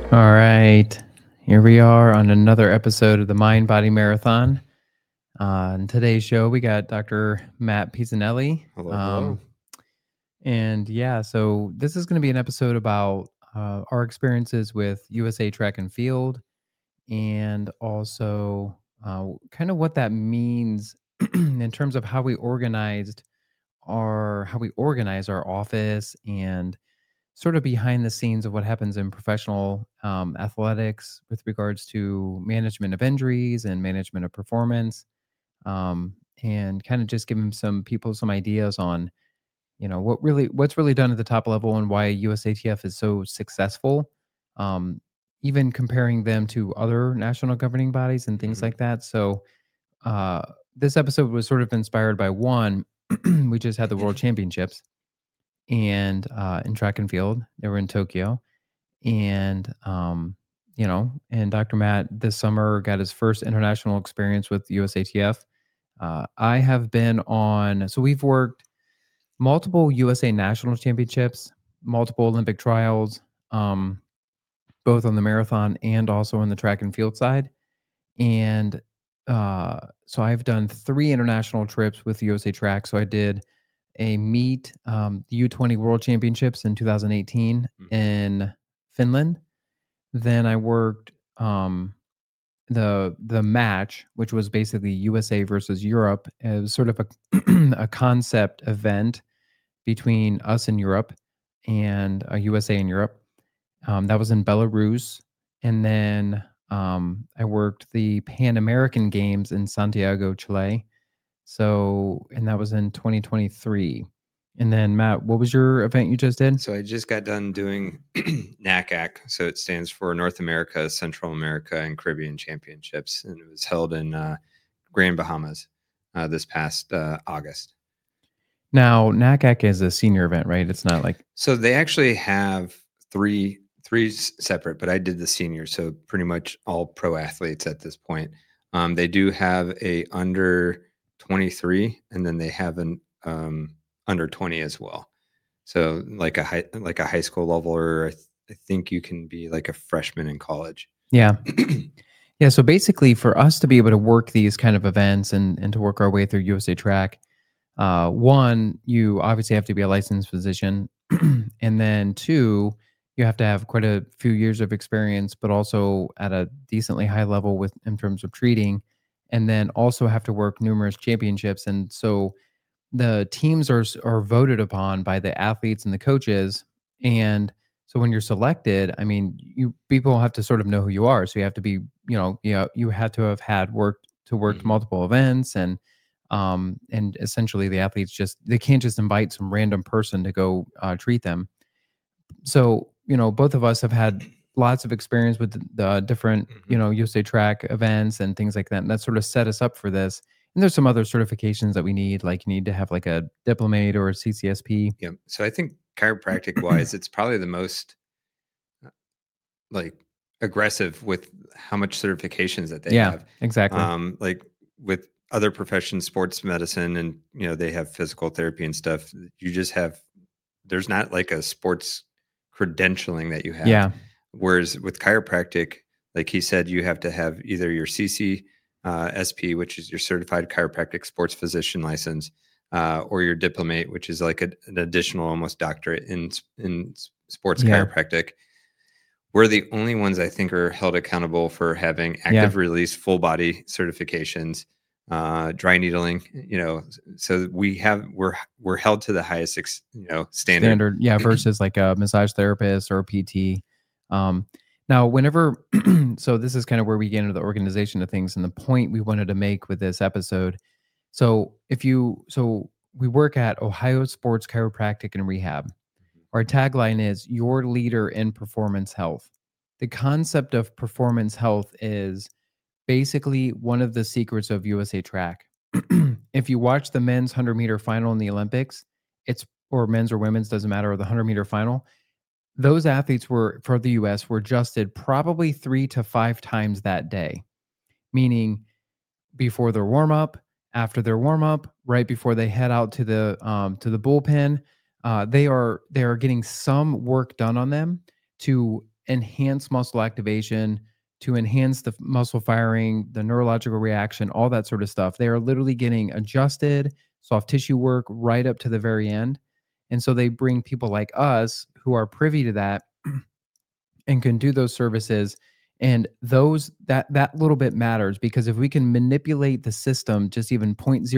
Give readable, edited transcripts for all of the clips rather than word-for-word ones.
All right. Here we are on another episode of the Mind Body Marathon. On today's show, we got Dr. Matt Pisanelli. Hello, hello. And yeah, so this is going to be an episode about our experiences with USA Track and Field and also kind of what that means in terms of how we organize our office and sort of behind the scenes of what happens in professional athletics with regards to management of injuries and management of performance, and kind of just giving some people some ideas on what's really done at the top level and why USATF is so successful, um, even comparing them to other national governing bodies and things Mhm. like that. So uh, this episode was sort of inspired by one. We just had the World Championships and in track and field. They were in Tokyo, and and Dr. Matt this summer got his first international experience with USATF. I have been on, so we've worked multiple USA national championships, multiple Olympic trials, um, both on the marathon and also on the track and field side. And so I've done 3 international trips with USA Track. So I did a meet, the U20 World Championships in 2018 Mhm. in Finland. Then I worked the match, which was basically USA versus Europe. It was sort of a a concept event between us and Europe and USA and Europe. That was in Belarus, and then I worked the Pan American Games in Santiago, Chile. So, and that was in 2023. And then Matt, what was your event you just did? So I just got done doing NACAC. So it stands for North America, Central America, and Caribbean Championships. And it was held in Grand Bahamas this past August. Now, NACAC is a senior event, right? It's not like So they actually have three separate, but I did the senior. So pretty much all pro athletes at this point. They do have a under 23, and then they have an under 20 as well. So like a high school level, or I think you can be like a freshman in college. yeah. Yeah, so basically for us to be able to work these kind of events and to work our way through USA Track, one, you obviously have to be a licensed physician, and then two, you have to have quite a few years of experience, but also at a decently high level with in terms of treating, and then also have to work numerous championships. And so the teams are voted upon by the athletes and the coaches, and so when you're selected, I mean, you people have to sort of know who you are. So you have to be, you had to have had worked Mhm. multiple events, and essentially the athletes just they can't just invite some random person to go treat them. So both of us have had lots of experience with the different Mhm. USA Track events and things like that, and that sort of set us up for this. And there's some other certifications that we need, like you need to have like a diplomate or a CCSP. Yeah. So I think chiropractic wise, it's probably the most uh, like aggressive with how much certifications that they Yeah, have. exactly. Like with other professions, sports medicine, and they have physical therapy and stuff. You just have there's not like a sports credentialing that you have. Yeah, Whereas with chiropractic, like he said, you have to have either your CC SP, which is your certified chiropractic sports physician license, or your diplomate, which is like an additional almost doctorate in sports yeah, chiropractic. We're the only ones I think are held accountable for having yeah. active release full body certifications, dry needling, so we're held to the highest standard. Standard, yeah, versus like a massage therapist or a PT. Um, now, whenever, so this is kind of where we get into the organization of things and the point we wanted to make with this episode. So we work at Ohio Sports Chiropractic and Rehab. Our tagline is your leader in performance health. The concept of performance health is basically one of the secrets of USA Track. If you watch the men's 100-meter final in the Olympics, it's or men's or women's doesn't matter, or the 100-meter final, those athletes were for the US were adjusted probably 3 to 5 times that day, meaning before their warm up, after their warm up, right before they head out to the bullpen. They are getting some work done on them to enhance muscle activation, to enhance the muscle firing, the neurological reaction, all that sort of stuff. They are literally getting adjusted soft tissue work right up to the very end. And so they bring people like us who are privy to that and can do those services. And those that little bit matters, because if we can manipulate the system just even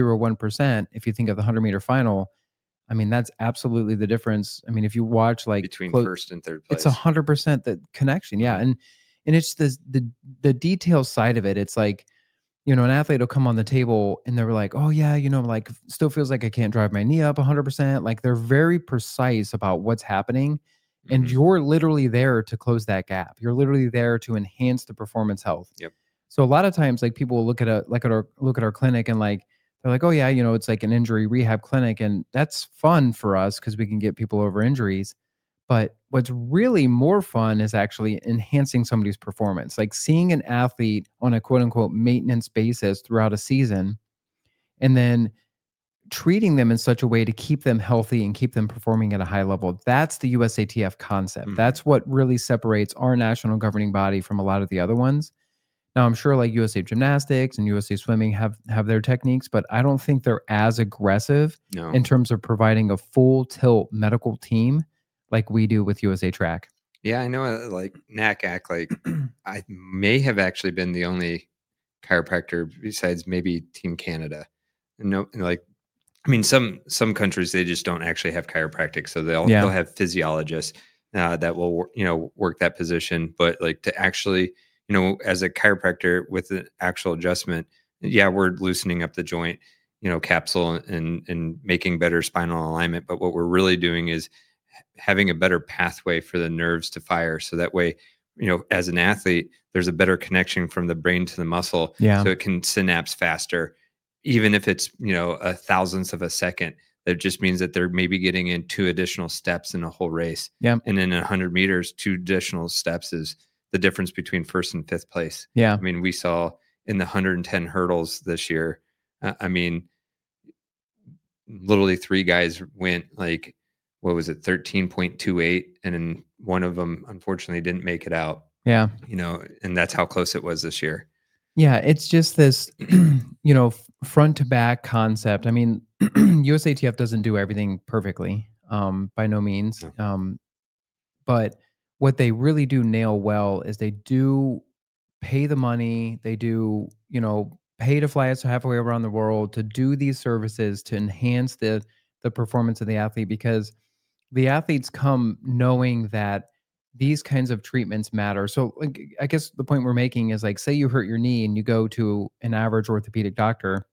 0.01%, if you think of the 100-meter final, I mean, that's absolutely the difference. I mean, if you watch like between first and third it's place. 100% the connection. Yeah. Mhm. And it's the detail side of it. It's like, an athlete will come on the table and they're like, oh yeah, like still feels like I can't drive my knee up 100%. Like they're very precise about what's happening. And Mhm. you're literally there to close that gap. You're literally there to enhance the performance health. Yep. So a lot of times, like people will look at our clinic and like they're like, oh yeah, it's like an injury rehab clinic, and that's fun for us because we can get people over injuries. But what's really more fun is actually enhancing somebody's performance, like seeing an athlete on a quote unquote maintenance basis throughout a season, and then treating them in such a way to keep them healthy and keep them performing at a high level. That's the USATF concept. Mhm. That's what really separates our national governing body from a lot of the other ones. Now, I'm sure like USA Gymnastics and USA Swimming have their techniques, but I don't think they're as aggressive No. in terms of providing a full tilt medical team like we do with USA Track. Yeah, I know. Like NACAC, like I may have actually been the only chiropractor besides maybe Team Canada. No, like I mean, some countries they just don't actually have chiropractic, so they'll Yeah. have physiologists that will work that position. But like to actually as a chiropractor with an actual adjustment, yeah, we're loosening up the joint, capsule and making better spinal alignment. But what we're really doing is having a better pathway for the nerves to fire, so that way as an athlete there's a better connection from the brain to the muscle, Yeah. so it can synapse faster, even if it's a thousandth of a second. That just means that they're maybe getting in 2 additional steps in a whole race. Yeah. And in 100 meters, 2 additional steps is the difference between first and fifth place. Yeah. I mean, we saw in the 110 hurdles this year, I mean, literally 3 guys went like, what was it, 13.28, and then one of them unfortunately didn't make it out. Yeah. And that's how close it was this year. Yeah, it's just this, front to back concept. I mean, USATF doesn't do everything perfectly, by no means. No. But what they really do nail well is they do pay the money. They do, pay to fly us halfway around the world to do these services to enhance the performance of the athlete, because the athletes come knowing that these kinds of treatments matter. So, like, I guess the point we're making is like, say you hurt your knee and you go to an average orthopedic doctor,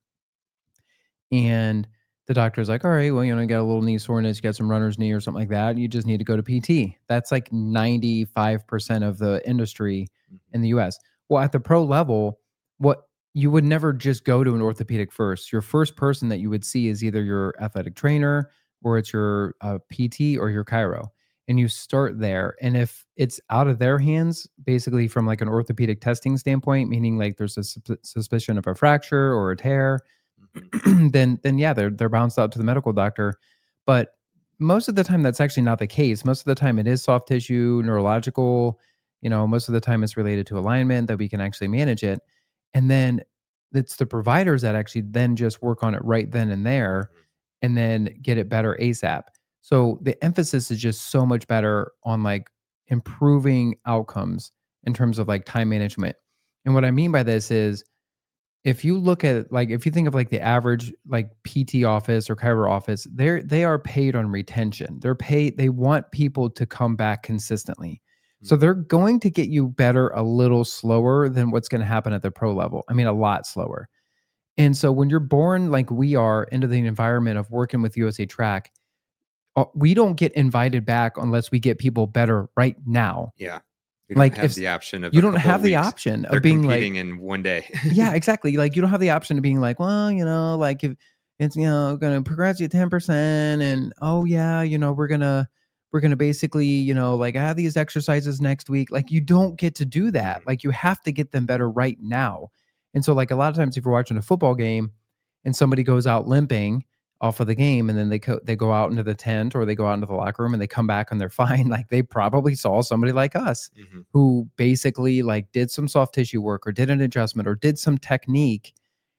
and the doctor's like, all right, well, you got a little knee soreness, you got some runner's knee or something like that. You just need to go to PT. That's like 95% of the industry in the US. Well, at the pro level, what you would never just go to an orthopedic first. Your first person that you would see is either your athletic trainer, or it's your PT or your chiro. And you start there. And if it's out of their hands, basically from like an orthopedic testing standpoint, meaning like there's a suspicion of a fracture or a tear, Mhm. then yeah, they're bounced out to the medical doctor. But most of the time that's actually not the case. Most of the time it is soft tissue, neurological, most of the time it's related to alignment that we can actually manage it. And then it's the providers that actually then just work on it right then and there, and then get it better ASAP. So the emphasis is just so much better on like improving outcomes in terms of like time management. And what I mean by this is, if you look at like, if you think of like the average like PT office or chiro office, they are paid on retention. They want people to come back consistently. So Mhm. they're going to get you better a little slower than what's going to happen at the pro level. I mean, a lot slower. And so when you're born like we are into the environment of working with USA Track, we don't get invited back unless we get people better right now. Yeah. We don't Like have if the option of you a don't couple of have the weeks. option They're of being like, competing in one day. yeah, exactly. Like you don't have the option of being like, well, like if it's gonna progress you 10%, and oh yeah, we're gonna basically, like I have these exercises next week. Like you don't get to do that. Mhm. Like you have to get them better right now. And so like a lot of times if you're watching a football game and somebody goes out limping, off of the game, and then they go out into the tent or they go out into the locker room and they come back and they're fine. Like they probably saw somebody like us Mhm. who basically like did some soft tissue work or did an adjustment or did some technique.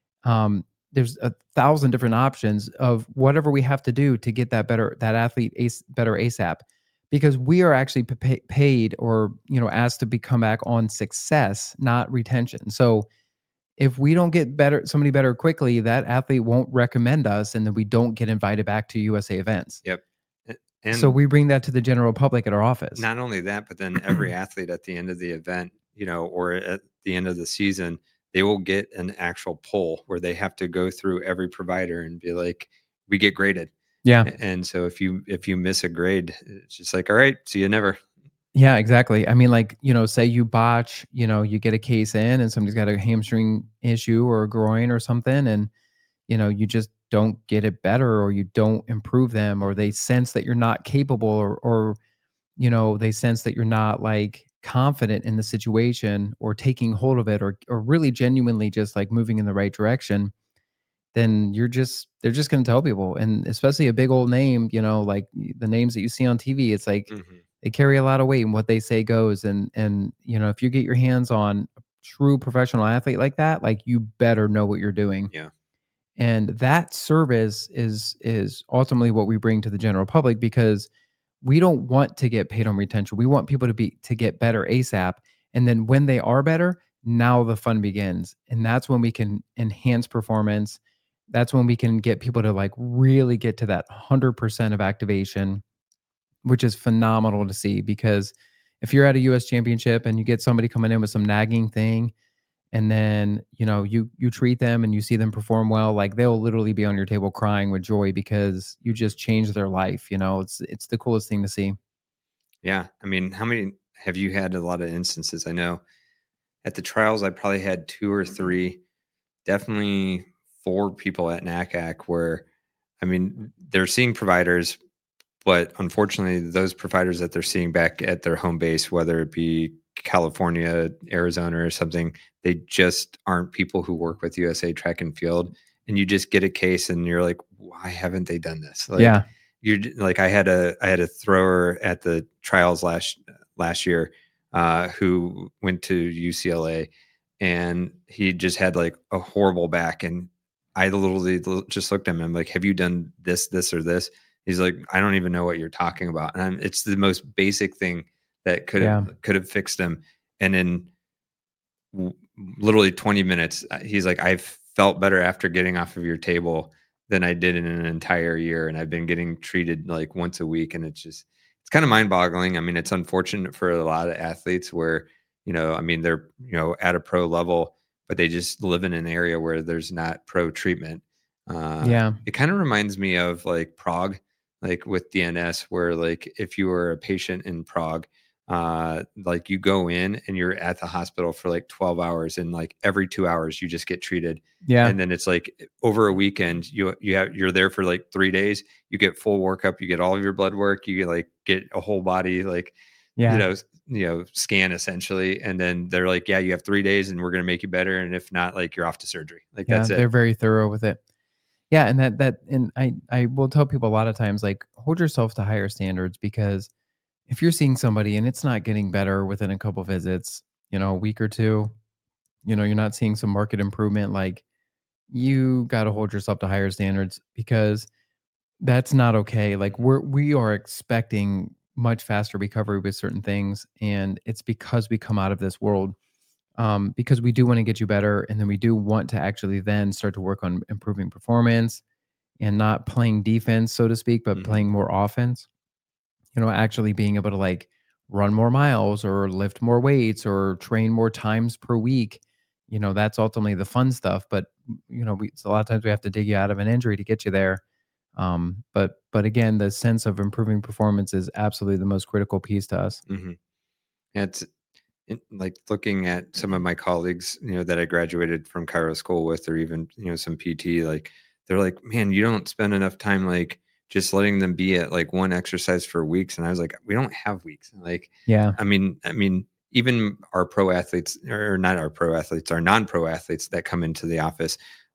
There's 1,000 different options of whatever we have to do to get that athlete better ASAP, because we are actually paid or asked to come back on success, not retention. So if we don't get somebody better quickly, that athlete won't recommend us, and then we don't get invited back to USA events. Yep. So And we bring that to the general public at our office. not only that, but then every athlete at the end of the event, or at the end of the season, they will get an actual poll where they have to go through every provider and be like, we get graded. Yeah. And so if you miss a grade, it's just like, all right, see you never. Yeah, exactly. I mean, like, say you botch, you get a case in and somebody's got a hamstring issue or a groin or something, and, you just don't get it better or you don't improve them, or they sense that you're not capable, or they sense that you're not like confident in the situation or taking hold of it, or really genuinely just like moving in the right direction, then they're just going to tell people. And especially a big old name, like the names that you see on TV, it's like Mhm. they carry a lot of weight and what they say goes. And if you get your hands on a true professional athlete like that, like you better know what you're doing. Yeah. And that service is ultimately what we bring to the general public, because we don't want to get paid on retention. We want people to get better ASAP. And then when they are better, now the fun begins. And that's when we can enhance performance. That's when we can get people to like really get to that 100% of activation, which is phenomenal to see. Because if you're at a US championship and you get somebody coming in with some nagging thing, and then you treat them and you see them perform well, like they'll literally be on your table crying with joy because you just changed their life. It's the coolest thing to see. Yeah. I mean, how many have you had a lot of instances? I know at the trials, I probably had two or three, definitely four people at NACAC where, I mean, they're seeing providers, but unfortunately, those providers that they're seeing back at their home base, whether it be California, Arizona, or something, they just aren't people who work with USA Track and Field. And you just get a case, and you're like, why haven't they done this? Like, Yeah. like I had a thrower at the trials last year, who went to UCLA, and he just had like a horrible back, and I literally just looked at him. I'm like, have you done this, or this? He's like, I don't even know what you're talking about. And it's the most basic thing that Yeah. could have fixed him. And in w- literally 20 minutes, he's like, I've felt better after getting off of your table than I did in an entire year. And I've been getting treated like once a week. And it's kind of mind boggling. I mean, it's unfortunate for a lot of athletes where, I mean, they're, at a pro level, but they just live in an area where there's not pro treatment. Yeah. It kind of reminds me of like Prague, like with DNS, where like if you were a patient in Prague, like you go in and you're at the hospital for like 12 hours, and like every 2 hours you just get treated. Yeah. And then it's like over a weekend, you're there for like 3 days, you get full workup, you get all of your blood work, you get a whole body, like, Yeah. scan essentially. And then they're like, yeah, you have 3 days and we're going to make you better. And if not, like you're off to surgery. Like Yeah. that's They're it. very thorough with it. Yeah. And I will tell people a lot of times, like, hold yourself to higher standards, because if you're seeing somebody and it's not getting better within a couple visits, a week or two, you're not seeing some market improvement, like you got to hold yourself to higher standards, because that's not okay. Like we are expecting much faster recovery with certain things, and it's because we come out of this world, because we do want to get you better, and then we do want to actually then start to work on improving performance and not playing defense, so to speak, but Mhm. playing more offense. Actually being able to like run more miles or lift more weights or train more times per week. That's ultimately the fun stuff. But a lot of times we have to dig you out of an injury to get you there. But again, the sense of improving performance is absolutely the most critical piece to us. Mhm. It's like looking at some of my colleagues, that I graduated from Cairo school with, or even, some PT, like they're like, man, you don't spend enough time like just letting them be at like one exercise for weeks. And I was like, we don't have weeks. Like, Yeah. I mean, even our pro athletes, or not our pro athletes, our non-pro athletes that come into the office,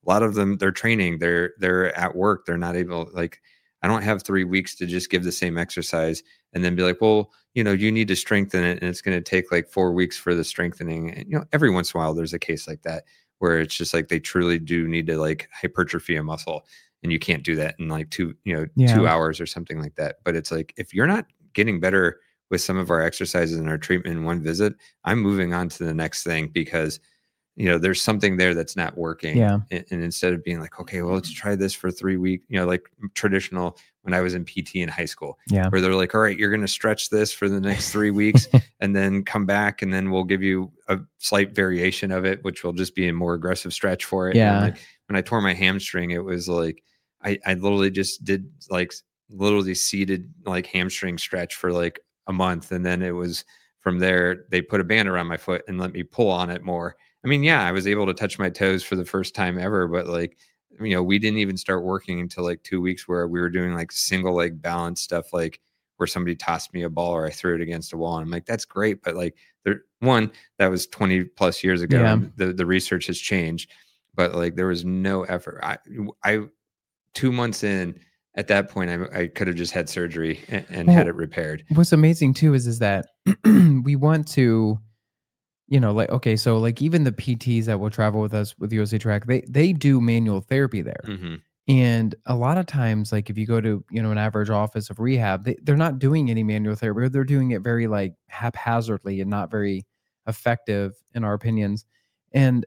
a lot of them, they're training, they're at work, they're not able, like, I don't have 3 weeks to just give the same exercise and then be like, well, you need to strengthen it and it's going to take like 4 weeks for the strengthening. And every once in a while there's a case like that where it's just like they truly do need to like hypertrophy a muscle, and you can't do that in like 2 hours or something like that. But it's like, if you're not getting better with some of our exercises and our treatment in one visit, I'm moving on to the next thing, because there's something there that's not working. Yeah. And instead of being like, okay, well, let's try this for 3 weeks, like traditional when I was in PT in high school, Yeah. where they're like, all right, you're going to stretch this for the next 3 weeks and then come back and then we'll give you a slight variation of it, which will just be a more aggressive stretch for it. Yeah. And like when I tore my hamstring, it was like, I literally just did like literally seated like hamstring stretch for like a month. And then it was from there, they put a band around my foot and let me pull on it more. I mean, yeah, I was able to touch my toes for the first time ever, but like, we didn't even start working until like 2 weeks, where we were doing like single leg balance stuff, like where somebody tossed me a ball or I threw it against a wall. And I'm like, that's great. But like that was 20 plus years ago. Yeah. And the research has changed, but like there was no effort. I 2 months in, at that point, I could have just had surgery and had it repaired. What's amazing too is that we want to, like, okay, so like even the PTs that will travel with us with USA Track, they do manual therapy there. Mm-hmm. And a lot of times, like if you go to, an average office of rehab, they're not doing any manual therapy, or they're doing it very like haphazardly and not very effective in our opinions. And,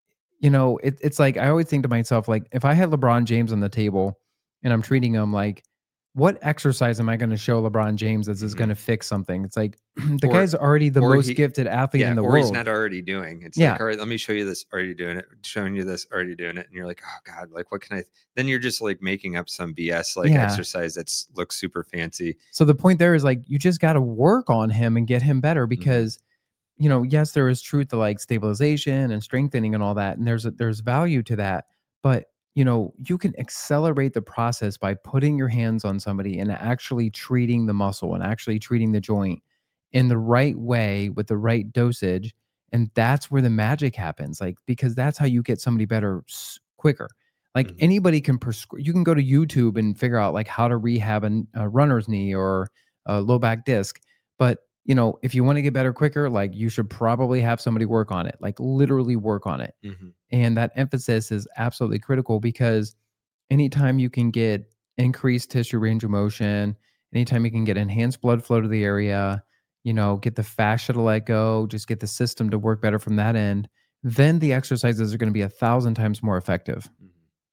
it's like, I always think to myself, like if I had LeBron James on the table and I'm treating him, like what exercise am I going to show LeBron James that's Mm-hmm. going to fix something? It's like the Or- guy's already the or most he- gifted athlete in the or world. he's not already doing. It's Yeah. like, all right, let me show you this, already doing it, showing you this, already doing it. And you're like, oh God, like what can I, then you're just like making up some BS like Yeah. exercise that's looks super fancy. So the point there is like, you just got to work on him and get him better, because, yes, there is truth to like stabilization and strengthening and all that. And there's value to that. But, you can accelerate the process by putting your hands on somebody and actually treating the muscle and actually treating the joint in the right way with the right dosage. And that's where the magic happens. Like, because that's how you get somebody better quicker. Like Mhm. anybody can you can go to YouTube and figure out like how to rehab a runner's knee or a low back disc. But, if you want to get better quicker, like you should probably have somebody work on it, like literally work on it. Mhm. And that emphasis is absolutely critical, because anytime you can get increased tissue range of motion, anytime you can get enhanced blood flow to the area, get the fascia to let go, just get the system to work better from that end, then the exercises are going to be 1,000 times more effective. Mhm.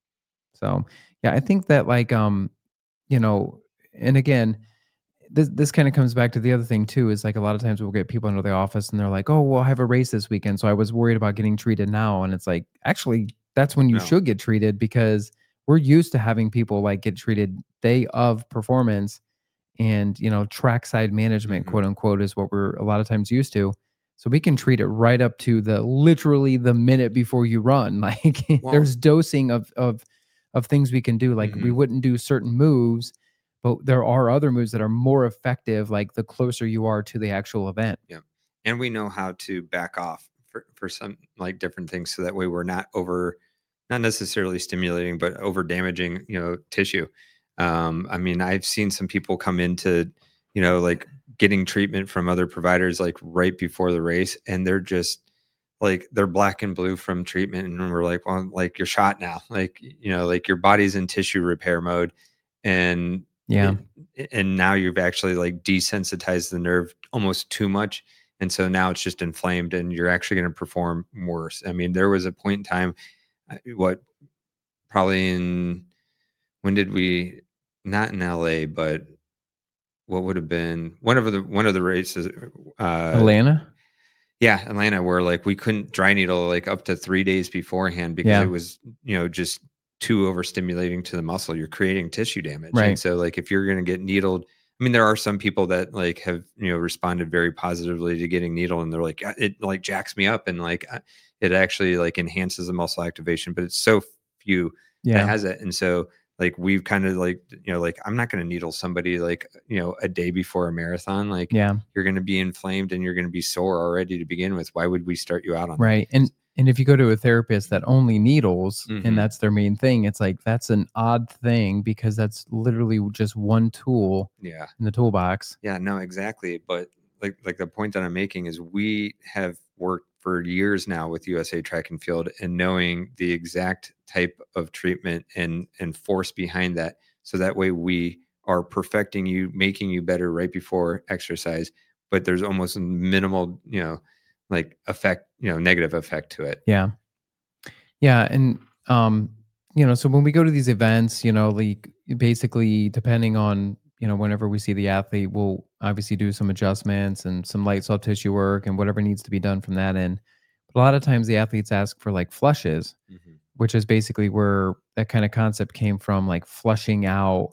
So, yeah, I think that like, and again, this kind of comes back to the other thing too, is like a lot of times we'll get people into the office and they're like, oh, well, I have a race this weekend, so I was worried about getting treated now. And it's like, actually, that's when you No. should get treated, because we're used to having people like get treated day of performance, and, trackside management, Mhm. quote unquote, is what we're a lot of times used to. So we can treat it right up to literally the minute before you run. Like Well- there's dosing of things we can do. Like we Mhm. wouldn't do certain moves, but there are other moves that are more effective, like the closer you are to the actual event. Yeah. And we know how to back off for some like different things, so that way we're not necessarily stimulating, but over damaging, tissue. I mean, I've seen some people come into, like getting treatment from other providers, like right before the race, and they're just like, they're black and blue from treatment. And we're like, well, like you're shot now, like, like your body's in tissue repair mode. And Yeah. and now you've actually like desensitized the nerve almost too much, and so now it's just inflamed and you're actually going to perform worse. I mean, there was a point in time, probably in, when did we, not in LA, but what would have been one of the races, Atlanta. yeah, Atlanta, where like we couldn't dry needle like up to 3 days beforehand, because Yeah. it was, just too overstimulating to the muscle. You're creating tissue damage. Right. And so like if you're going to get needled, I mean, there are some people that like have, responded very positively to getting needled, and they're like, it like jacks me up, and like it actually like enhances the muscle activation, but it's so few that Yeah. has it. And so like we've kind of like, like I'm not going to needle somebody like, a day before a marathon. Like Yeah. you're going to be inflamed and you're going to be sore already to begin with. Why would we start you out on that? Right. And And if you go to a therapist that only needles and Mhm. that's their main thing, it's like that's an odd thing because that's literally just one tool Yeah. in the toolbox. Yeah, no, exactly. But like the point that I'm making is we have worked for years now with USA Track and Field and knowing the exact type of treatment and force behind that. So that way we are perfecting you, making you better right before exercise, but there's almost minimal, like effect, negative effect to it. Yeah. Yeah, and so when we go to these events, like basically depending on, whenever we see the athlete, we'll obviously do some adjustments and some light soft tissue work and whatever needs to be done from that end. But a lot of times the athletes ask for like flushes, Mhm. which is basically where that kind of concept came from, like flushing out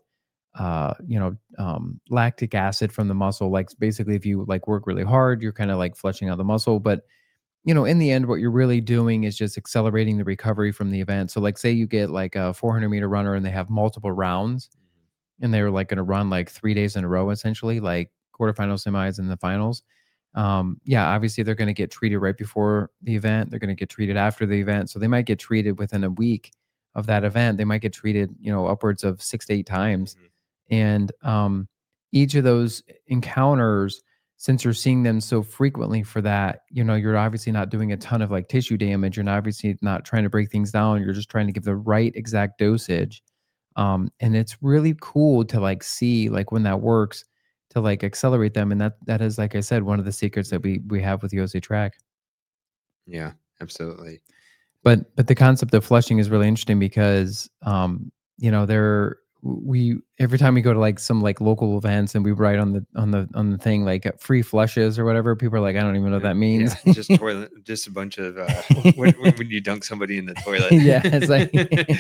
lactic acid from the muscle. Like basically if you like work really hard, you're kind of like flushing out the muscle. But in the end, what you're really doing is just accelerating the recovery from the event. So, like, say you get like a 400-meter runner and they have multiple rounds and they're like going to run like 3 days in a row, essentially, like quarterfinals, semis, and the finals. Yeah, obviously they're going to get treated right before the event. They're going to get treated after the event. So they might get treated within a week of that event. They might get treated, upwards of 6 to 8 times. Mhm. And each of those encounters, since you're seeing them so frequently for that, you're obviously not doing a ton of like tissue damage. You're not obviously not trying to break things down. You're just trying to give the right exact dosage. And it's really cool to like see like when that works to like accelerate them. And that is, like I said, one of the secrets that Mhm. we have with USA Track. Yeah, absolutely. But the concept of flushing is really interesting because there we every time we go to like some like local events and we write on the thing like free flushes or whatever, people are like, I don't even know what that means. Yeah, just a bunch of when you dunk somebody in the toilet. Yeah, it's like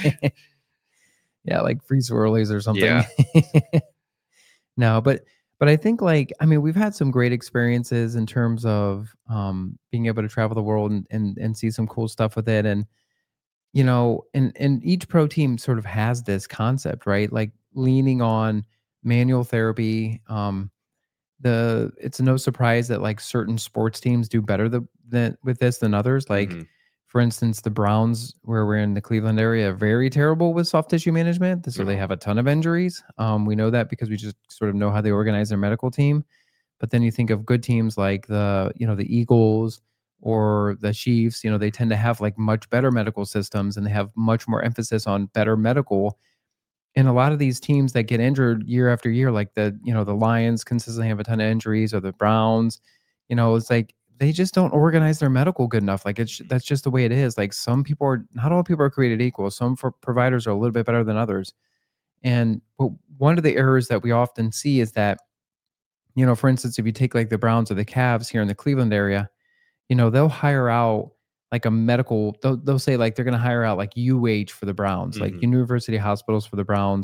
yeah, like free swirlies or something. Yeah. No, but I think like I mean we've had some great experiences in terms of being able to travel the world and see some cool stuff with it. And and each pro team sort of has this concept, right? Like leaning on manual therapy. It's no surprise that like certain sports teams do better than with this than others. Like Mhm. for instance, the Browns, where we're in the Cleveland area, are very terrible with soft tissue management. So they No. have a ton of injuries. We know that because we just sort of know how they organize their medical team. But then you think of good teams like the Eagles or the Chiefs, they tend to have like much better medical systems and they have much more emphasis on better medical. And a lot of these teams that get injured year after year, like the Lions consistently have a ton of injuries or the Browns, it's like they just don't organize their medical good enough. Like Mhm. that's just the way it is. Like not all people are created equal. Some providers are a little bit better than others. And but one of the errors that we often see is that for instance, if you take like the Browns or the Cavs here in the Cleveland area, they'll hire out like a medical, they'll say like they're going to hire out like UH for the Browns, like Mhm. University Hospitals for the Browns,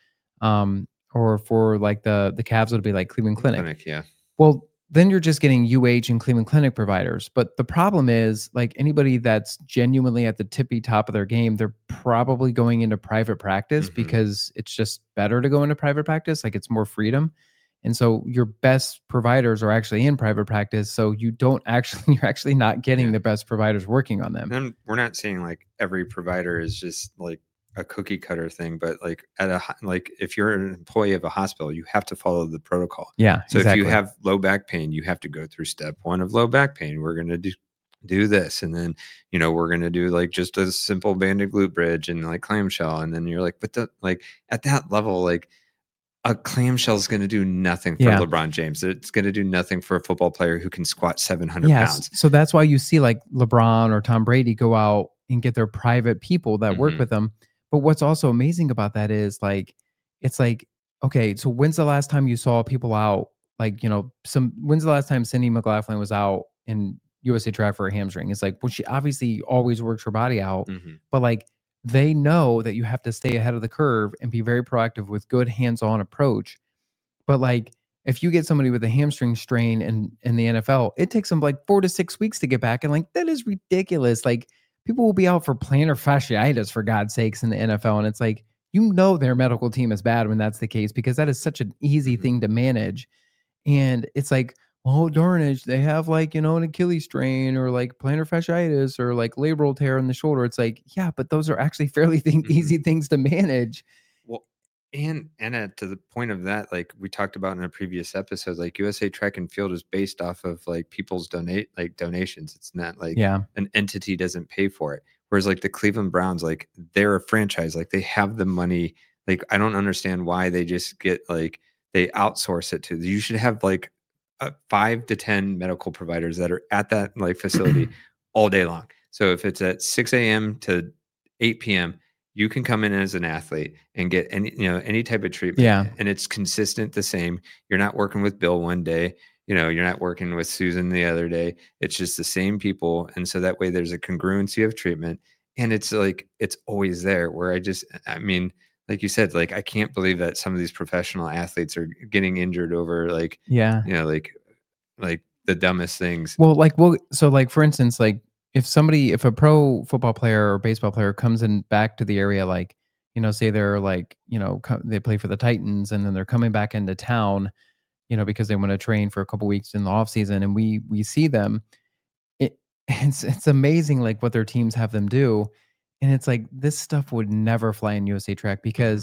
or for like the Cavs, it'll be like Cleveland Clinic. Clinic, yeah. Well, then you're just getting UH and Cleveland Clinic providers. But the problem is, like anybody that's genuinely at the tippy top of their game, they're probably going into private practice Mhm. because it's just better to go into private practice. Like it's more freedom. And so your best providers are actually in private practice. So you don't actually, you're actually not getting Yeah. the best providers working on them. And we're not saying like every provider is just like a cookie cutter thing, but like like if you're an employee of a hospital, you have to follow the protocol. Yeah, So if you exactly. have low back pain, you have to go through step one of low back pain. We're going to do this, and then we're going to do like just a simple banded glute bridge and like clamshell, and then you're like, but like at that level, like a clamshell is going to do nothing for Yeah. LeBron James. It's going to do nothing for a football player who can squat 700 Yes. pounds. So that's why you see like LeBron or Tom Brady go out and get their private people that work Hmm. with them. But what's also amazing about that is like, it's like, okay, so when's the last time you saw people out? Like, when's the last time Cindy McLaughlin was out in USA Track for a hamstring? It's like, well, she obviously always works her body out, Hmm. but like they know that you have to stay ahead of the curve and be very proactive with good hands on approach. But like if you get somebody with a hamstring strain in the NFL, it takes them like 4 to 6 weeks to get back. And like that is ridiculous. Like people will be out for plantar fasciitis for God's sakes in the NFL. And it's like, their medical team is bad when that's the case because that is such an easy Hmm. thing to manage. And it's like, oh darn it, they have like, an Achilles strain or like plantar fasciitis or like labral tear in the shoulder. It's like, yeah, but those are actually fairly Mhm. easy things to manage. Well, and to the point of that, like we talked about in a previous episode, like USA Track and Field is based off of like people's donations. It's not like Yeah. an entity doesn't pay for it. Whereas like the Cleveland Browns, like they're a franchise, like they have the money. Like I don't understand why they just get like they outsource it to. You should have like 5 to 10 medical providers that are at that like facility all day long. So if it's at 6 a.m. to 8 p.m., you can come in as an athlete and get any type of treatment, Yeah. and it's consistent the same. You're not working with Bill one day, you're not working with Susan the other day. It's just the same people, and so that way there's a congruency of treatment, and it's like it's always there. Where I mean, like you said, like I can't believe that some of these professional athletes are getting injured over like Yeah. you know like like the dumbest things. So like for instance, like if a pro football player or baseball player comes in back to the area, like, say they're like, they play for the Titans and then they're coming back into town, because they want to train for a couple weeks in the off season and we see them, it it's amazing like what their teams have them do. And it's like this stuff would never fly in USA track Mhm, because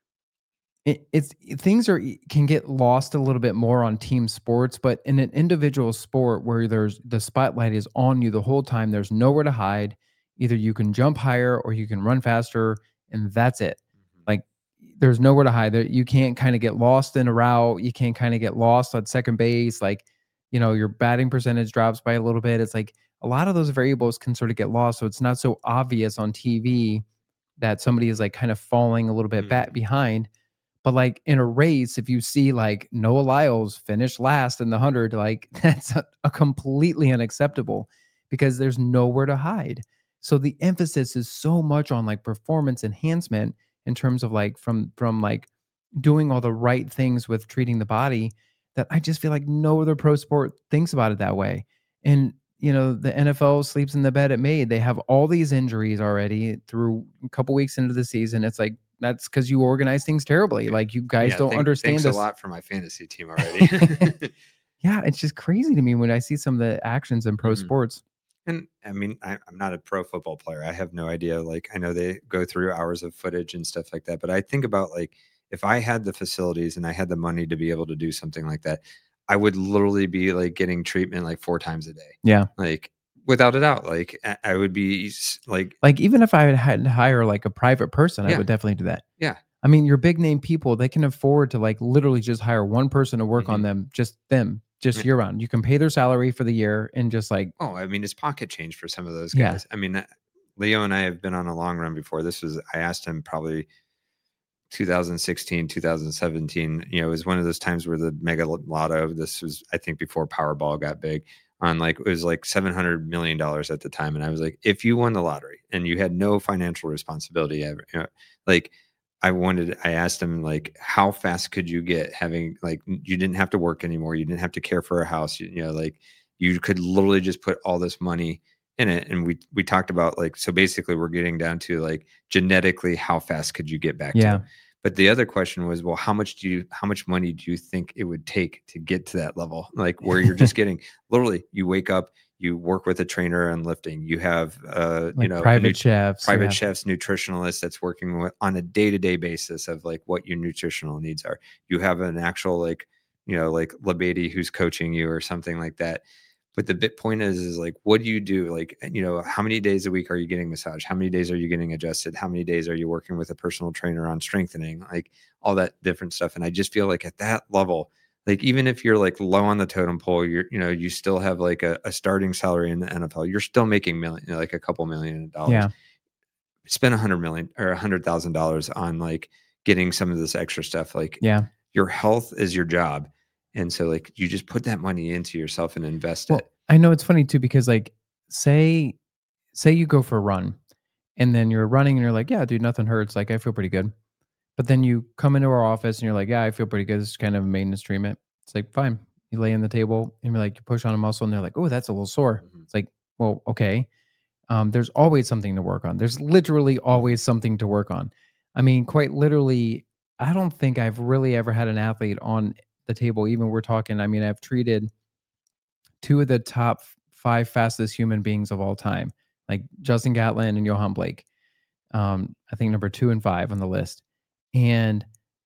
things can get lost a little bit more on team sports, but in an individual sport where there's the spotlight is on you the whole time, there's nowhere to hide. Either you can jump higher or you can run faster, and that's it. mhm, Like there's nowhere to hide. You can't kind of get lost in a route. You can't kind of get lost on second base. Like, your batting percentage drops by a little bit. It's like a lot of those variables can sort of get lost. So it's not so obvious on TV that somebody is like kind of falling a little bit back mhm, behind, but, like, in a race, if you see, like, Noah Lyles finish last in the 100, like, that's a completely unacceptable because there's nowhere to hide. So the emphasis is so much on, like, performance enhancement in terms of, like, like, doing all the right things with treating the body that I just feel like no other pro sport thinks about it that way. And, the NFL sleeps in the bed it made. They have all these injuries already through a couple weeks into the season. It's like, that's because you organize things terribly. yeah, Like, you guys yeah. don't understand Thanks a this. lot for my fantasy team already. Yeah, it's just crazy to me when I see some of the actions in pro Mhm. sports. And I mean, I'm not a pro football player. I have no idea. Like, I know they go through hours of footage and stuff like that. But I think about like if I had the facilities and I had the money to be able to do something like that, I would literally be like getting treatment like 4 times a day. Yeah. Like, without a doubt, like I would be like, Like, even if I had to hire, like, a private person, I yeah, would definitely do that. yeah. I mean, your big name people, they can afford to, like, literally just hire one person to work on Hmm. them, just year round. You can pay their salary for the year and just, like, Oh, I mean, it's pocket change for some of those yeah. guys. I mean, Leo and I have been on a long run before. I asked him probably 2016, 2017, it was one of those times where the mega lotto, this was, I think, before Powerball got big, on like, it was like $700 million at the time. And I was like, if you won the lottery and you had no financial responsibility ever, like, I asked him, like, how fast could you get having, like, you didn't have to work anymore. You didn't have to care for a house. Like, you could literally just put all this money in it. And we talked about, like, so basically we're getting down to like genetically, how fast could you get back to? Yeah. But the other question was, well, how much money do you think it would take to get to that level? Like where you're just getting literally, you wake up, you work with a trainer on lifting, you have Like, a new private chefs, private yeah. chefs, nutritionalist that's working with, on a day-to-day basis of like what your nutritional needs are. You have an actual like, like Labady who's coaching you or something like that. But the bit point is like, what do you do? Like, how many days a week are you getting massage? How many days are you getting adjusted? How many days are you working with a personal trainer on strengthening? Like all that different stuff. And I just feel like at that level, like even if you're like low on the totem pole, you still have like a starting salary in the NFL. You're still making million, like a couple $1 million. Yeah. Spend 100 million or $100,000 on like getting some of this extra stuff. Like Yeah. your health is your job. And so like you just put that money into yourself and invest Well, it. I know it's funny too because, like, say you go for a run and then you're running and you're like, "Yeah, dude, nothing hurts. Like, I feel pretty good." But then you come into our office and you're like, "Yeah, I feel pretty good. This is kind of a maintenance treatment." It's like, "Fine." You lay on the table and you're like, you push on a muscle and they're like, "Oh, that's a little sore." Mhm, It's like, "Well, okay." There's always something to work on. There's literally mhm, always something to work on. I mean, quite literally, I don't think I've really ever had an athlete on the table. Even we're talking, I mean, I've treated. two of the top five fastest human beings of all time, like Justin Gatlin and Johan Blake. I think number 2 and 5 on the list. And,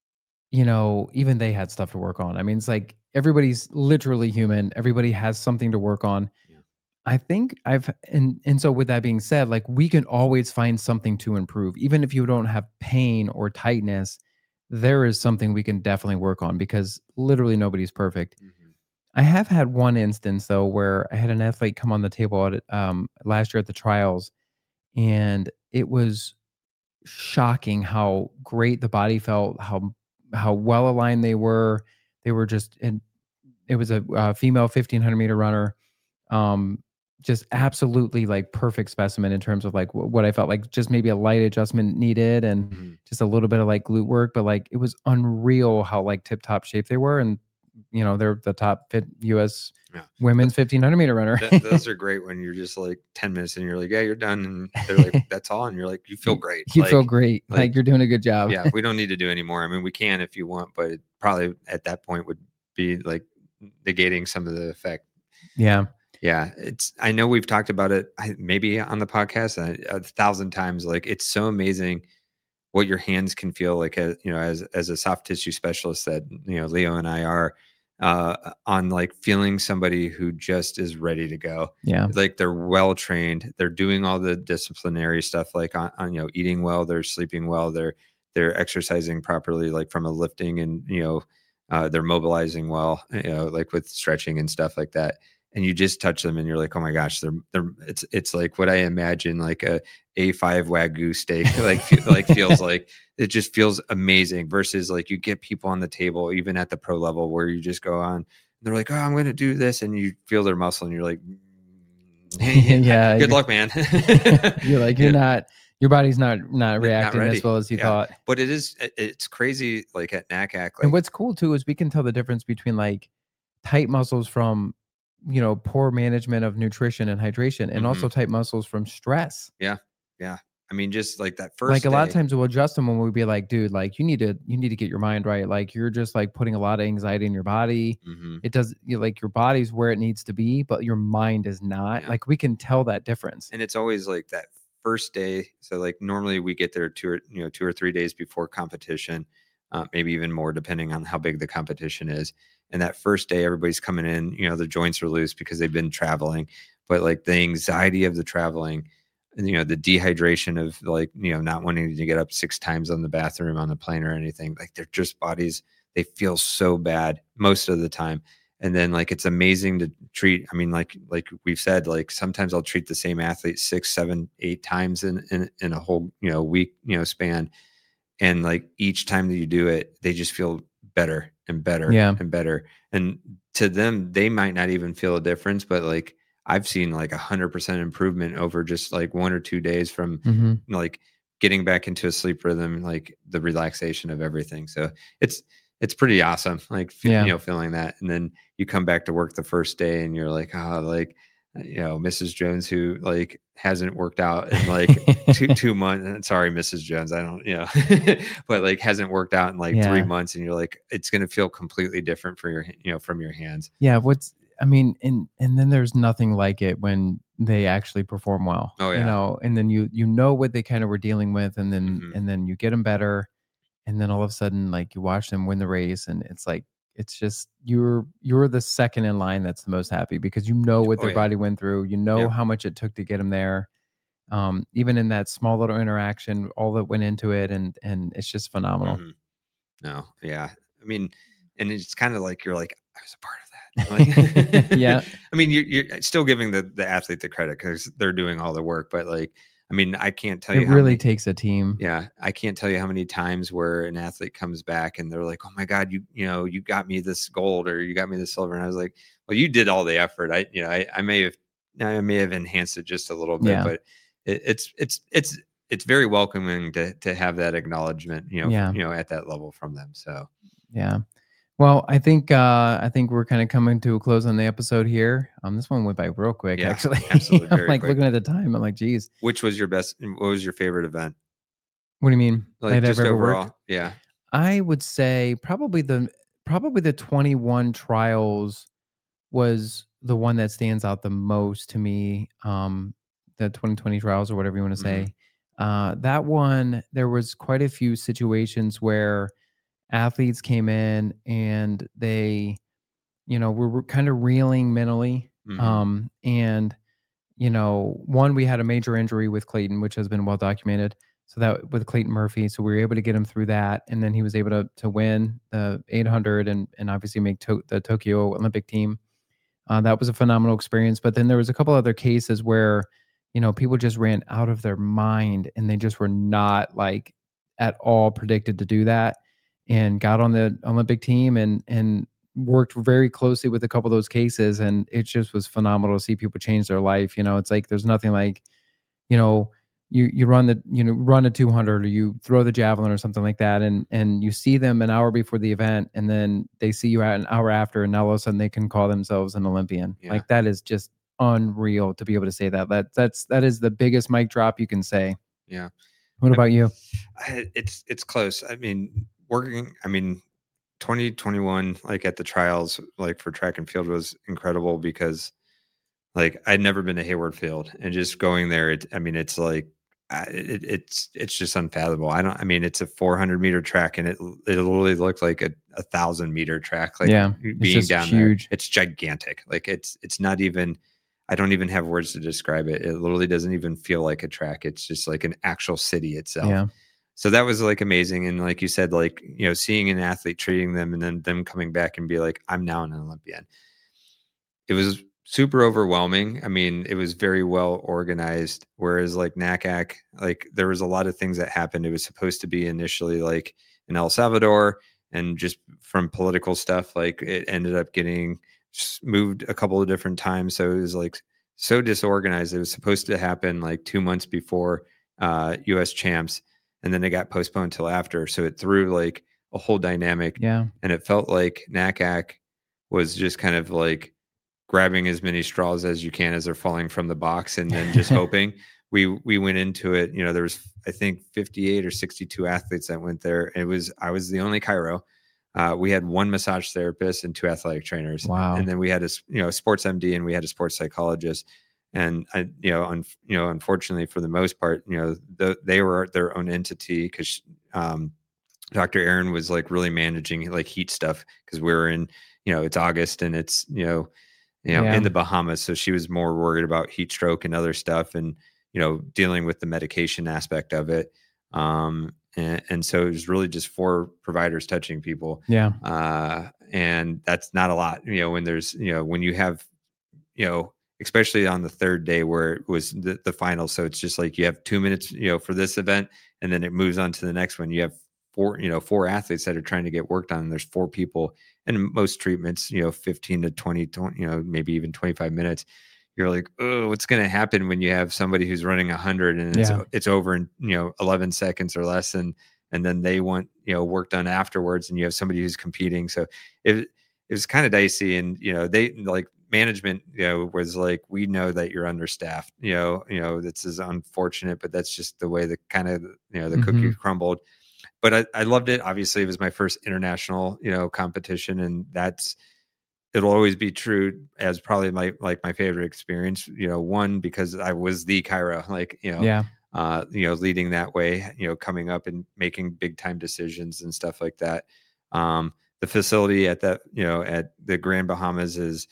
even they had stuff to work on. I mean, it's like everybody's literally human. Everybody has something to work on. Yeah. I think and so with that being said, like we can always find something to improve. Even if you don't have pain or tightness, there is something we can definitely work on because literally nobody's perfect. Mhm. I have had one instance though where I had an athlete come on the table at last year at the trials, and it was shocking how great the body felt, how well aligned they were. They were just, and it was a female 1500-meter runner. Um, just absolutely like perfect specimen in terms of like what I felt like, just maybe a light adjustment needed and Mhm. just a little bit of like glute work, but like it was unreal how like tip top shape they were. And they're the top fit US Yeah. women's 1500-meter runner. Those are great when you're just like 10 minutes and you're like, yeah, you're done. And they're like, that's all. And you're like, you feel great. You feel great. like, Like you're doing a good job. yeah, we don't need to do any more. I mean, we can if you want, but it probably at that point would be like negating some of the effect. Yeah. Yeah, I know we've talked about it maybe on the podcast 1,000 times. Like, it's so amazing what your hands can feel like, as a soft tissue specialist that, Leo and I are, on like feeling somebody who just is ready to go. Yeah. Like they're well trained, they're doing all the disciplinary stuff, like on eating well, they're sleeping well, they're exercising properly, like from a lifting and, they're mobilizing well, like with stretching and stuff like that. And you just touch them and you're like, oh my gosh, it's like what I imagine, like a A5 Wagyu steak, like feels like. It just feels amazing versus like you get people on the table, even at the pro level, where you just go on, they're like, oh, I'm going to do this. And you feel their muscle and you're like, Yeah. good luck, man. You're like, your body's not reacting ready. as well as you Yeah. thought. But it's crazy. Like at NACAC, And like, what's cool too is we can tell the difference between like tight muscles from, poor management of nutrition and hydration, and also mhm, tight muscles from stress. yeah, yeah. I mean, just like that Like first a lot of day. times we'll adjust them when we'd be like, dude, like you need to get your mind right. Like you're just like putting a lot of anxiety in your body. Mhm, It does like your body's where it needs to be, but your mind is not. yeah. Like we can tell that difference. And it's always like that first day. So like normally we get there 2 or 3 days before competition, maybe even more depending on how big the competition is. And that first day, everybody's coming in. The joints are loose because they've been traveling, but like the anxiety of the traveling, and the dehydration of like not wanting to get up 6 times on the bathroom on the plane or anything. Like they're just bodies. They feel so bad most of the time. And then like it's amazing to treat. I mean, like we've said, like sometimes I'll treat the same athlete 6, 7, 8 times in a whole week span. And like each time that you do it, they just feel better and better Yeah. and better. And to them, they might not even feel a difference, but like I've seen like 100% improvement over just like 1 or 2 days from Hmm. like getting back into a sleep rhythm, like the relaxation of everything. So it's pretty awesome. Like, Yeah. feeling that. And then you come back to work the first day and you're like, oh, like, Mrs. Jones, who like hasn't worked out in like 2 months. Sorry, Mrs. Jones. I don't, but like hasn't worked out in like 3 months. And you're like, it's going to feel completely different for from your hands. Yeah, and then there's nothing like it when they actually perform well, Oh yeah. and then you know what they kind of were dealing with, and then Hmm. you get them better, and then all of a sudden, like you watch them win the race, and it's like it's just you're the second in line that's the most happy because you know what Oh their yeah. body went through, you know Yep. how much it took to get them there, even in that small little interaction, all that went into it, and it's just phenomenal. Hmm. No. Yeah. I mean, and it's kind of like you're like, I was a part of that. Yeah, Like, I mean, you're still giving the athlete the credit because they're doing all the work, but like, I mean, I can't tell it you how really many. takes a team. Yeah, I can't tell you how many times where an athlete comes back and they're like, "Oh my God, you got me this gold or you got me this silver," and I was like, "Well, you did all the effort. I may have enhanced it just a little bit, Yeah, but it's very welcoming to have that acknowledgement, yeah, at that level from them." So yeah. Well, I think we're kind of coming to a close on the episode here. This one went by real quick, yeah, actually. absolutely, I'm very like quick. looking at the time. I'm like, geez, Which was your best? What was your favorite event? what do you mean Like that I've just ever worked? overall, yeah. I would say probably the 21 trials was the one that stands out the most to me, the 2020 trials or whatever you want to Mhm. say. That one, there was quite a few situations where athletes came in and they, were kind of reeling mentally. Mhm. And one, we had a major injury with Clayton, which has been well documented. So that with Clayton Murphy, so we were able to get him through that, and then he was able to win the 800 and obviously make the Tokyo Olympic team. That was a phenomenal experience. But then there was a couple other cases where, people just ran out of their mind and they just were not like at all predicted to do that, and got on the Olympic team and worked very closely with a couple of those cases. And it just was phenomenal to see people change their life. It's like there's nothing like, you know, you run a 200 or you throw the javelin or something like that, and you see them an hour before the event, and then they see you out an hour after, and now all of a sudden they can call themselves an Olympian. Yeah. Like that is just unreal to be able to say that. That is the biggest mic drop you can say. Yeah. What Um, about you? it's close. I mean, 2021, like at the trials, like for track and field was incredible because like I'd never been to Hayward Field and just going there. I mean, it's like, it's just unfathomable. I mean, it's a 400-meter track and it literally looked like a 1,000-meter track, like Yeah, it's being just down there. huge. It's gigantic. Like it's not even, I don't even have words to describe it. It literally doesn't even feel like a track. It's just like an actual city itself. Yeah, So that was like amazing. And like you said, like, seeing an athlete treating them and then them coming back and be like, I'm now an Olympian. It was super overwhelming. I mean, it was very well organized. Whereas like NACAC, like there was a lot of things that happened. It was supposed to be initially like in El Salvador, and just from political stuff, like it ended up getting moved a couple of different times. So it was like so disorganized. It was supposed to happen like 2 months before US champs, and then it got postponed till after. So it threw like a whole dynamic, yeah, and it felt like NACAC was just kind of like grabbing as many straws as you can as they're falling from the box, and then just hoping. We went into it, there was I think 58 or 62 athletes that went there. I was the only chiro. We had one massage therapist and two athletic trainers, and wow, then we had a sports MD, and we had a sports psychologist. And unfortunately, for the most part, they were their own entity, because Dr. Aaron was like really managing like heat stuff, because we were in, it's August and it's yeah, in the Bahamas. So she was more worried about heat stroke and other stuff, and, dealing with the medication aspect of it. And so it was really just four providers touching people. yeah, And that's not a lot, when there's, when you have, especially on the third day where it was the final. So it's just like you have 2 minutes, for this event, and then it moves on to the next one. You have four athletes that are trying to get worked on. And there's four people, and most treatments, 15 to 20, maybe even 25 minutes. You're like, oh, what's going to happen when you have somebody who's running 100 and yeah, it's over in 11 seconds or less, and then they want work done afterwards, and you have somebody who's competing. So it was kind of dicey, and they like management was like, we know that you're understaffed, this is unfortunate, but that's just the way the kind of the cookie hmm, crumbled. But I loved it. Obviously, it was my first international, competition, and it'll always be true as probably my favorite experience. One, because I was the Kyra, like yeah, leading that way, coming up and making big time decisions and stuff like that. The facility at at the Grand Bahamas is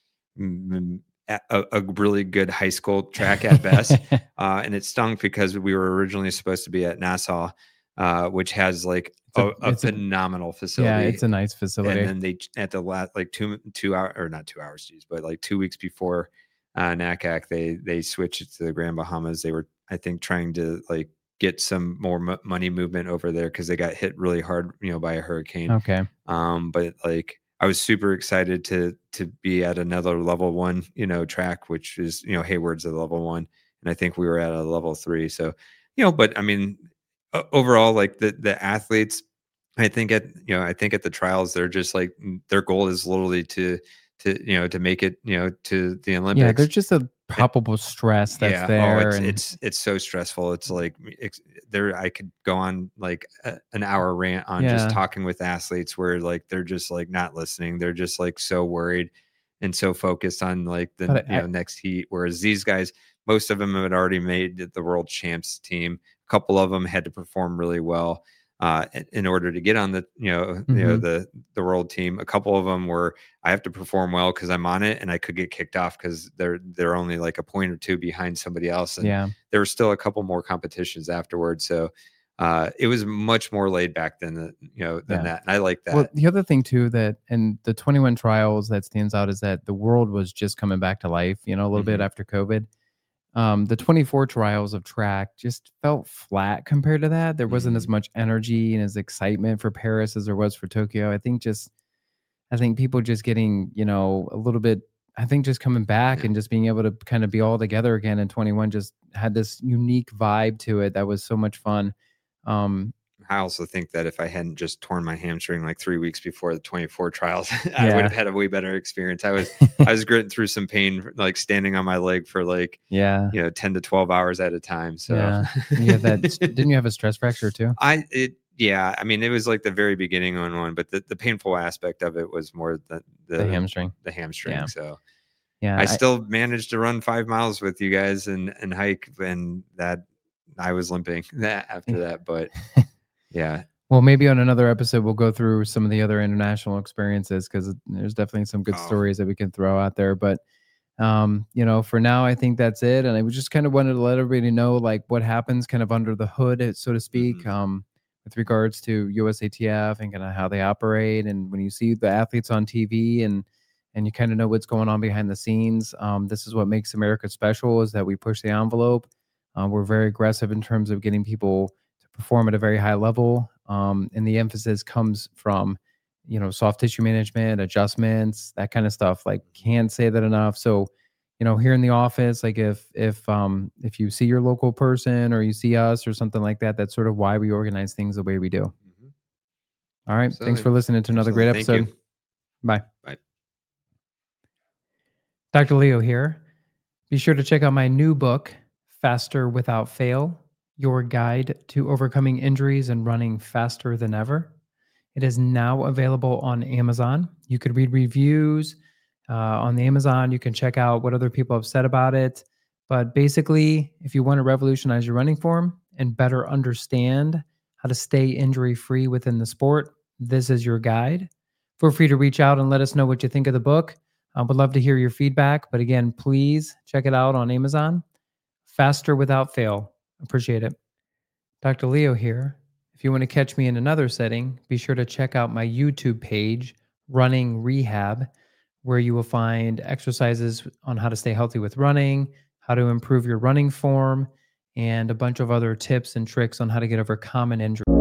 a really good high school track at best. And it stunk because we were originally supposed to be at Nassau, which has like a it's a phenomenal yeah, facility. it's a nice And facility. then they, at the last, like 2 hour, or not 2 hours, geez, but like 2 weeks before NACAC, they switched it to the Grand Bahamas. They were, I think, trying to like get some more money movement over there, because they got hit really hard, by a hurricane. Okay, But like I was super excited to be at another level one, track, which is, Hayward's a level one, and I think we were at a level three. So, but I mean, overall, like the athletes, I think at the trials, they're just like, their goal is literally to make it, to the yeah, there's Olympics. just a palpable stress that's Yeah. Oh, there, it's and it's so stressful. It's like there. I could go on like an hour rant on just yeah, talking with athletes, where like they're just like not listening. They're just like so worried, and so focused on like the But next heat. Whereas these guys, most of them had already made the world champs team. A couple of them had to perform really well in order to get on the the world team. A couple of them were, I have to perform well because I'm on it, and I could get kicked off because they're only like a point or two behind somebody else. And yeah. there were still a couple more competitions afterwards. So it was much more laid back than that. And I like that. Well, the other thing too that and the 21 trials that stands out is that the world was just coming back to life, a little bit after COVID. The 24 trials of track just felt flat compared to that. There wasn't as much energy and as excitement for Paris as there was for Tokyo. I think people just getting, a little bit, I think just coming back and just being able to kind of be all together again in 21 just had this unique vibe to it that was so much fun. I also think that if I hadn't just torn my hamstring like 3 weeks before the 24 trials, I would have had a way better experience. I was gritting through some pain, like standing on my leg for like 10 to 12 hours at a time. So you had that. Didn't you have a stress fracture too? I mean, it was like the very beginning on one, but the painful aspect of it was more the hamstring. The hamstring. Yeah. So yeah, I still managed to run 5 miles with you guys and hike, and that I was limping after that, but yeah. Well, maybe on another episode, we'll go through some of the other international experiences because there's definitely some good stories that we can throw out there. But, for now, I think that's it. And I just kind of wanted to let everybody know like what happens kind of under the hood, so to speak, with regards to USATF and kind of how they operate. And when you see the athletes on TV and you kind of know what's going on behind the scenes, this is what makes America special, is that we push the envelope. We're very aggressive in terms of getting people perform at a very high level. And the emphasis comes from, soft tissue management, adjustments, that kind of stuff. Like, can't say that enough. So, here in the office, like if you see your local person or you see us or something like that, that's sort of why we organize things the way we do. All right. Thanks for listening to another great episode. Bye. Bye. Dr. Leo here. Be sure to check out my new book, Faster Without Fail: Your Guide to Overcoming Injuries and Running Faster Than Ever. It is now available on Amazon. You could read reviews on the Amazon. You can check out what other people have said about it. But basically, if you want to revolutionize your running form and better understand how to stay injury-free within the sport, this is your guide. Feel free to reach out and let us know what you think of the book. I would love to hear your feedback. But again, please check it out on Amazon. Faster Without Fail. Appreciate it. Dr. Leo here. If you want to catch me in another setting, be sure to check out my YouTube page, Running Rehab, where you will find exercises on how to stay healthy with running, how to improve your running form, and a bunch of other tips and tricks on how to get over common injuries.